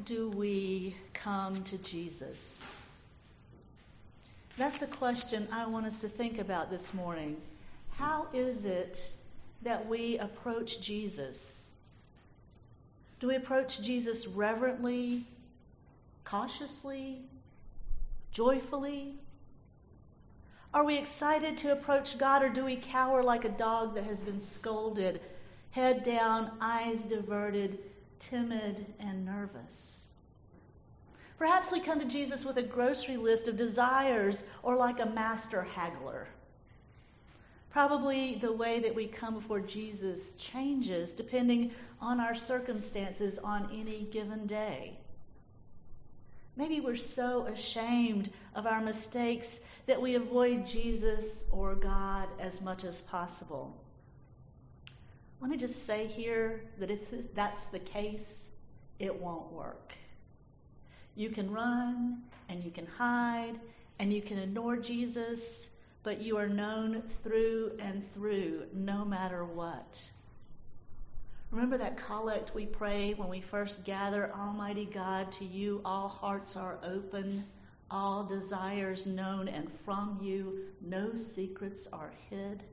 do we come to Jesus? That's the question I want us to think about this morning. How is it that we approach Jesus? Do we approach Jesus reverently, cautiously, joyfully? Are we excited to approach God, or do we cower like a dog that has been scolded, head down, eyes diverted, timid and nervous? Perhaps we come to Jesus with a grocery list of desires, or like a master haggler. Probably the way that we come before Jesus changes depending on our circumstances on any given day. Maybe we're so ashamed of our mistakes that we avoid Jesus or God as much as possible. Let me just say here that if that's the case, it won't work. You can run and you can hide and you can ignore Jesus, but you are known through and through no matter what. Remember that collect we pray when we first gather? Almighty God, to you all hearts are open, all desires known, and from you no secrets are hid.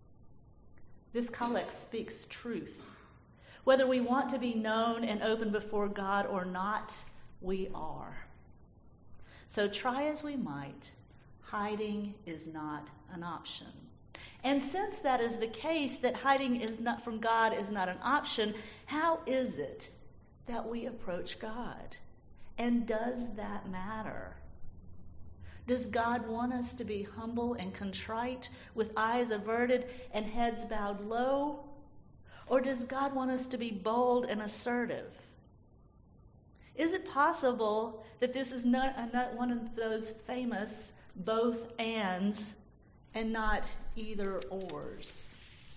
This collect speaks truth. Whether we want to be known and open before God or not, we are. So try as we might, hiding is not an option. And since that is the case, that hiding is not from God is not an option, how is it that we approach God? And does that matter? Does God want us to be humble and contrite, with eyes averted and heads bowed low? Or does God want us to be bold and assertive? Is it possible that this is not one of those famous both ands and not either ors?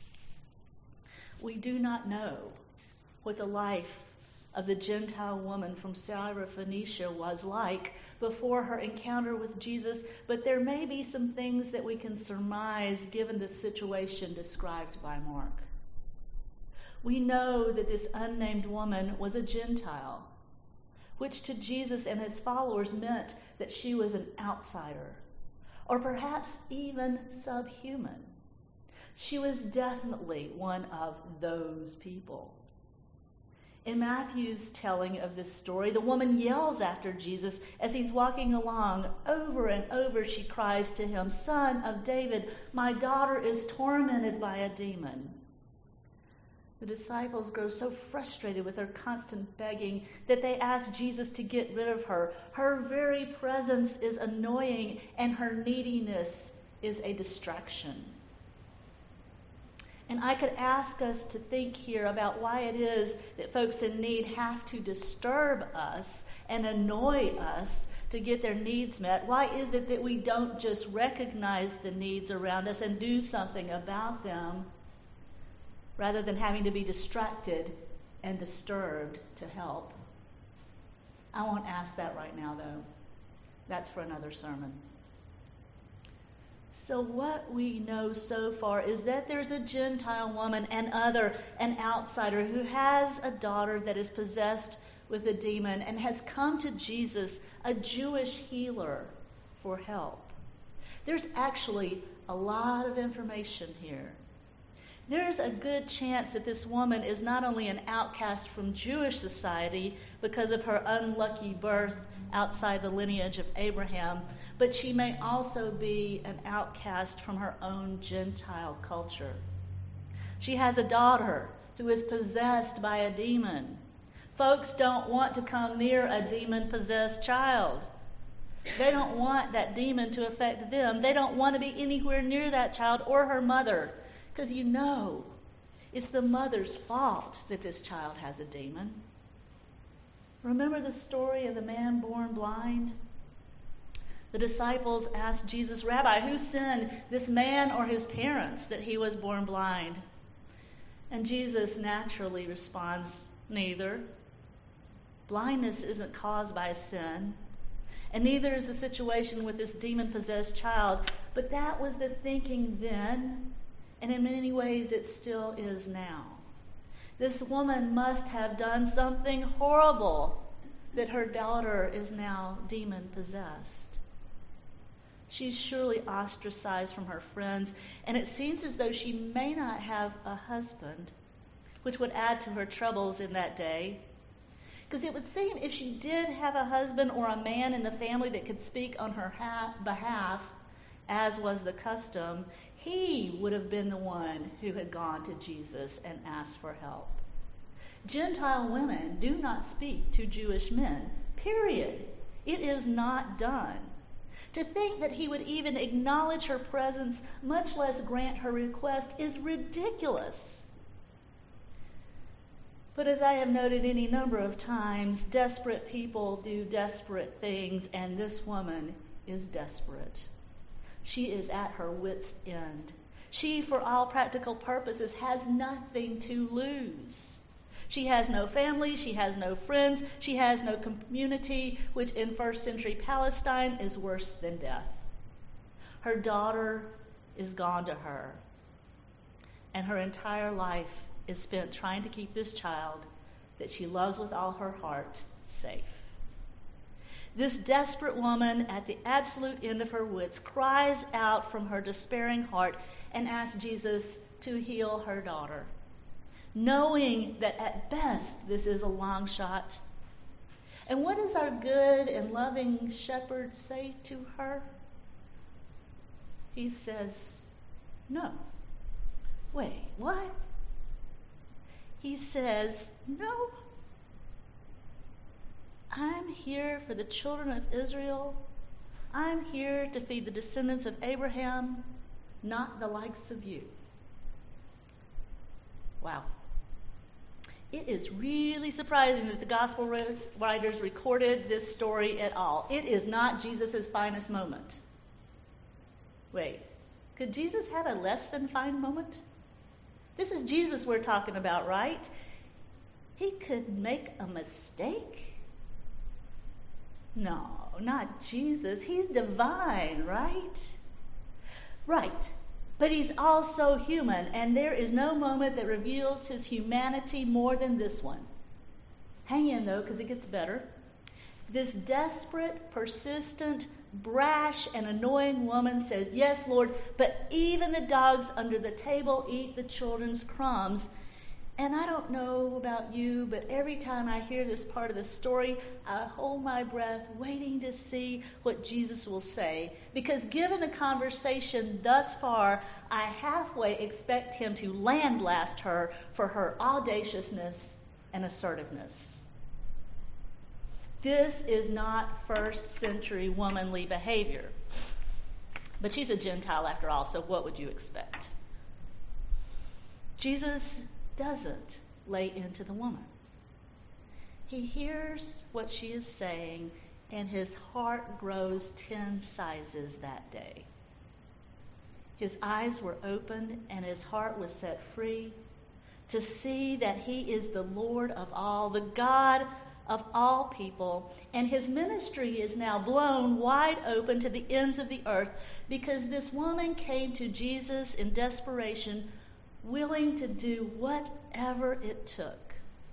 We do not know what the life of the Gentile woman from Syrophoenicia was like before her encounter with Jesus, but there may be some things that we can surmise given the situation described by Mark. We know that this unnamed woman was a Gentile, which to Jesus and his followers meant that she was an outsider, or perhaps even subhuman. She was definitely one of those people. In Matthew's telling of this story, the woman yells after Jesus as he's walking along. Over and over she cries to him, "Son of David, my daughter is tormented by a demon." The disciples grow so frustrated with her constant begging that they ask Jesus to get rid of her. Her very presence is annoying, and her neediness is a distraction. And I could ask us to think here about why it is that folks in need have to disturb us and annoy us to get their needs met. Why is it that we don't just recognize the needs around us and do something about them, rather than having to be distracted and disturbed to help? I won't ask that right now, though. That's for another sermon. So what we know so far is that there's a Gentile woman, an outsider, who has a daughter that is possessed with a demon and has come to Jesus, a Jewish healer, for help. There's actually a lot of information here. There's a good chance that this woman is not only an outcast from Jewish society because of her unlucky birth outside the lineage of Abraham, but she may also be an outcast from her own Gentile culture. She has a daughter who is possessed by a demon. Folks don't want to come near a demon-possessed child. They don't want that demon to affect them. They don't want to be anywhere near that child or her mother, because it's the mother's fault that this child has a demon. Remember the story of the man born blind? The disciples asked Jesus, "Rabbi, who sinned, this man or his parents, that he was born blind?" And Jesus naturally responds, "Neither. Blindness isn't caused by sin, and neither is the situation with this demon-possessed child." But that was the thinking then, and in many ways it still is now. This woman must have done something horrible that her daughter is now demon-possessed. She's surely ostracized from her friends, and it seems as though she may not have a husband, which would add to her troubles in that day. Because it would seem if she did have a husband or a man in the family that could speak on her behalf, as was the custom, he would have been the one who had gone to Jesus and asked for help. Gentile women do not speak to Jewish men, period. It is not done. To think that he would even acknowledge her presence, much less grant her request, is ridiculous. But as I have noted any number of times, desperate people do desperate things, and this woman is desperate. She is at her wit's end. She, for all practical purposes, has nothing to lose. She has no family, she has no friends, she has no community, which in first century Palestine is worse than death. Her daughter is gone to her, and her entire life is spent trying to keep this child that she loves with all her heart safe. This desperate woman, at the absolute end of her wits, cries out from her despairing heart and asks Jesus to heal her daughter, knowing that at best this is a long shot. And what does our good and loving shepherd say to her? He says, no. Wait, what? He says, no. I'm here for the children of Israel. I'm here to feed the descendants of Abraham, not the likes of you. Wow. It is really surprising that the gospel writers recorded this story at all. It is not Jesus' finest moment. Wait, could Jesus have a less than fine moment? This is Jesus we're talking about, right? He could make a mistake? No, not Jesus. He's divine, right? Right. But he's also human, and there is no moment that reveals his humanity more than this one. Hang in, though, because it gets better. This desperate, persistent, brash, and annoying woman says, yes, Lord, but even the dogs under the table eat the children's crumbs. And I don't know about you, but every time I hear this part of the story, I hold my breath waiting to see what Jesus will say. Because given the conversation thus far, I halfway expect him to lambaste her for her audaciousness and assertiveness. This is not first century womanly behavior. But she's a Gentile after all, so what would you expect? Jesus doesn't lay into the woman. He hears what she is saying, and his heart grows 10 sizes that day. His eyes were opened, and his heart was set free to see that he is the Lord of all, the God of all people, and his ministry is now blown wide open to the ends of the earth because this woman came to Jesus in desperation, willing to do whatever it took.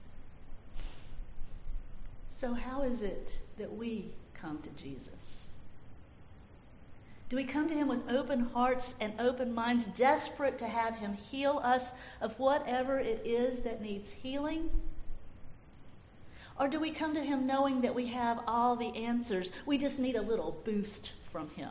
So how is it that we come to Jesus? Do we come to him with open hearts and open minds, desperate to have him heal us of whatever it is that needs healing? Or do we come to him knowing that we have all the answers? We just need a little boost from him.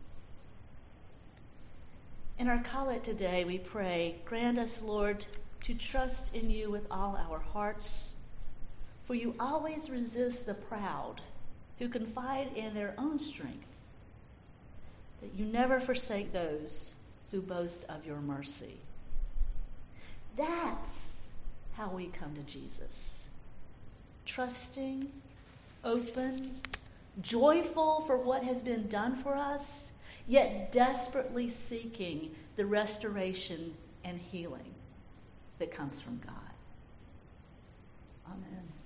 In our collect today, we pray, grant us, Lord, to trust in you with all our hearts, for you always resist the proud who confide in their own strength, that you never forsake those who boast of your mercy. That's how we come to Jesus. Trusting, open, joyful for what has been done for us, yet desperately seeking the restoration and healing that comes from God. Amen.